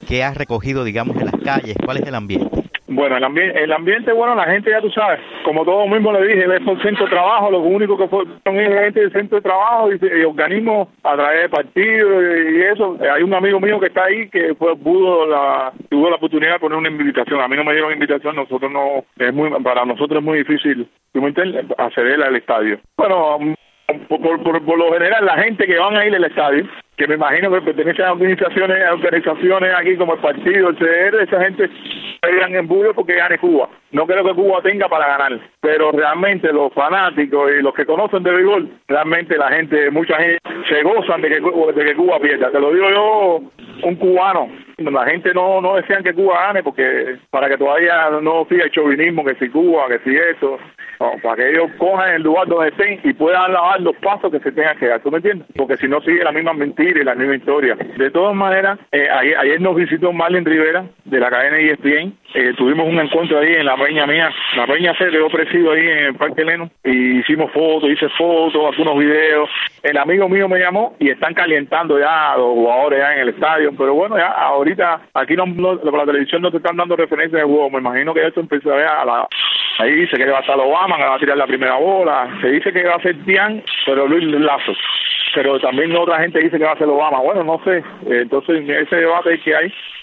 ¿Qué has recogido, digamos, en las calles? ¿Cuál es el ambiente? Bueno, el ambiente, bueno, la gente ya tú sabes, como todo mismo le dije, es por centro de trabajo, lo único que son gente del centro de trabajo y organismos a través de partidos y eso. Hay un amigo mío que está ahí que tuvo la oportunidad de poner una invitación. A mí no me dieron invitación, para nosotros es muy difícil acceder al estadio. Bueno, por lo general, la gente que van a ir al estadio, que me imagino que pertenece a organizaciones aquí como el partido, el CDR, esa gente irán en bullo porque gane Cuba. No creo que Cuba tenga para ganar, pero realmente los fanáticos y los que conocen de béisbol, realmente mucha gente se gozan de que Cuba pierda. Te lo digo yo, un cubano. La gente no desean que Cuba gane porque para que todavía no siga el chauvinismo, que si Cuba, que si eso, no, para que ellos cojan el lugar donde estén y puedan lavar los pasos que se tengan que dar, ¿tú me entiendes? Porque si no sigue la misma mentira y la misma historia. De todas maneras, ayer nos visitó Marlin Rivera de la cadena ESPN. Tuvimos un encuentro ahí en la peña mía. La peña se quedó presido ahí en el Parque Leno y hice fotos, algunos videos. El amigo mío me llamó y están calentando ya los jugadores ya en el estadio, pero bueno, ya ahorita aquí por la televisión no te están dando referencias de juego. Me imagino que esto empezó ahí dice que va a estar Obama, que va a tirar la primera bola. Se dice que va a ser Tian, pero Luis Lazo. Pero también otra gente dice que va a ser Obama. Bueno, no sé. Entonces, ese debate que hay,